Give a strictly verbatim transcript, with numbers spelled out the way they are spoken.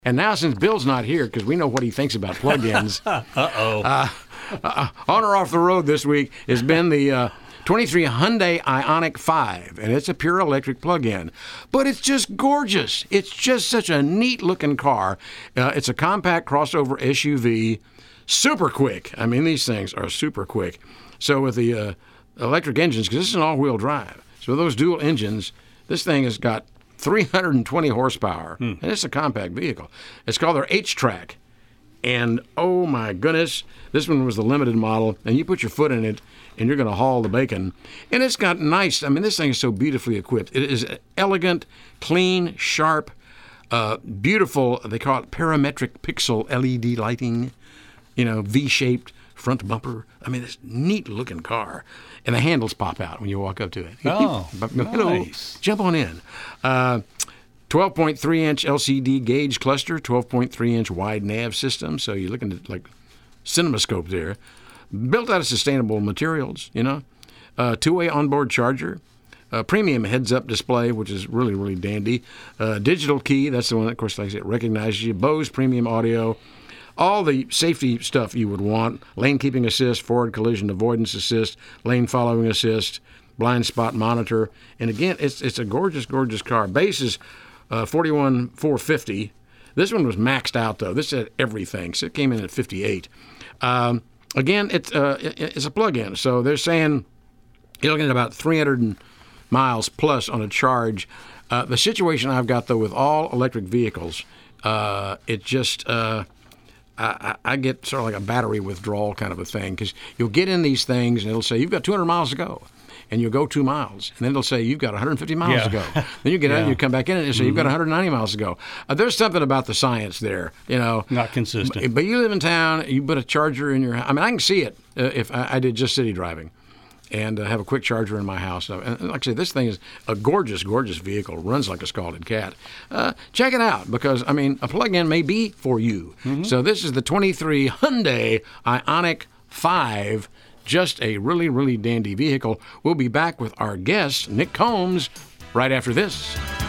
And now, since Bill's not here, because we know what he thinks about plug-ins, Uh-oh. uh, uh, on or off the road this week has been the uh, twenty-three Hyundai Ioniq five, and it's a pure electric plug-in. But it's just gorgeous. It's just such a neat-looking car. Uh, it's a compact crossover S U V, super quick. I mean, these things are super quick. So with the uh, electric engines, because this is an all-wheel drive, so those dual engines, this thing has got three hundred twenty horsepower, hmm. and it's a compact vehicle. It's called their H-Track, and oh my goodness, this one was the limited model, and you put your foot in it, and you're going to haul the bacon. And it's got nice, I mean, this thing is so beautifully equipped. It is elegant, clean, sharp, uh, beautiful, they call it parametric pixel L E D lighting, you know, V-shaped front bumper. I mean, this neat-looking car. And the handles pop out when you walk up to it. Oh, Hello, nice. Jump on in. Uh, twelve point three inch L C D gauge cluster, twelve point three inch wide nav system. So you're looking at like CinemaScope there. Built out of sustainable materials, you know. Uh, two-way onboard charger. Uh, premium heads-up display, which is really, really dandy. Uh, digital key, that's the one that, of course, like I said, recognizes you. Bose premium audio. All the safety stuff you would want, lane keeping assist, forward collision avoidance assist, lane following assist, blind spot monitor. And again, it's it's a gorgeous, gorgeous car. Base is uh, forty-one thousand four hundred fifty dollars. This one was maxed out, though. This had everything, so it came in at fifty-eight thousand dollars. Um, again, it's, uh, it, it's a plug-in, so they're saying you're looking at about three hundred miles plus on a charge. Uh, the situation I've got, though, with all electric vehicles, uh, it just... Uh, I, I get sort of like a battery withdrawal kind of a thing, because you'll get in these things and it'll say you've got two hundred miles to go, and you'll go two miles, and then it'll say you've got one hundred fifty miles yeah. to go. Then you get yeah. out and you come back in and it'll say mm-hmm. you've got one hundred ninety miles to go. Uh, there's something about the science there, you know. Not consistent. But, but you live in town, you put a charger in your house. I mean, I can see it uh, if I, I did just city driving. And uh, have a quick charger in my house. And like I say, this thing is a gorgeous, gorgeous vehicle. Runs like a scalded cat. Uh, check it out, because, I mean, a plug-in may be for you. Mm-hmm. So this is the twenty-three Hyundai Ioniq five. Just a really, really dandy vehicle. We'll be back with our guest, Nick Combs, right after this.